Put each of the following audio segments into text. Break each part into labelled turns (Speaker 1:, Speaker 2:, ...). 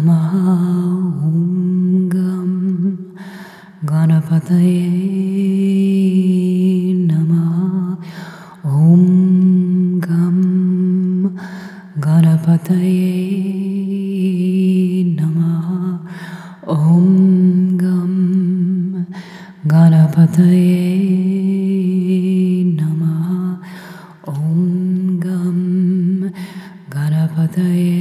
Speaker 1: Namaha Om Gam Ganapataye Namaha Om Gam Ganapataye Namaha Om Gam Ganapataye Namaha Om Gam Ganapataye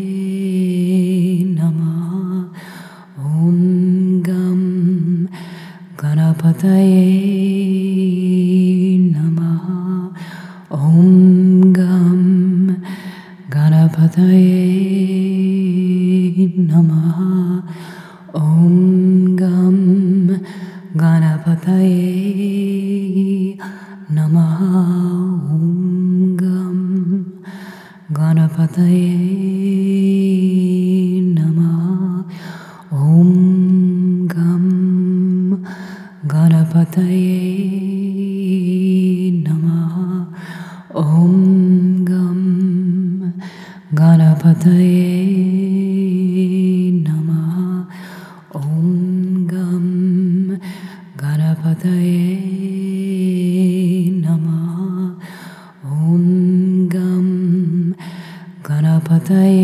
Speaker 1: Om Gam Ganapataye Namaha Om Gam Ganapataye Namaha Om Gam Ganapataye Namaha Om Gam Ganapataye Namaha Om Gam Ganapataye Namaha Om Gam Ganapataye Namaha Om Gam Ganapataye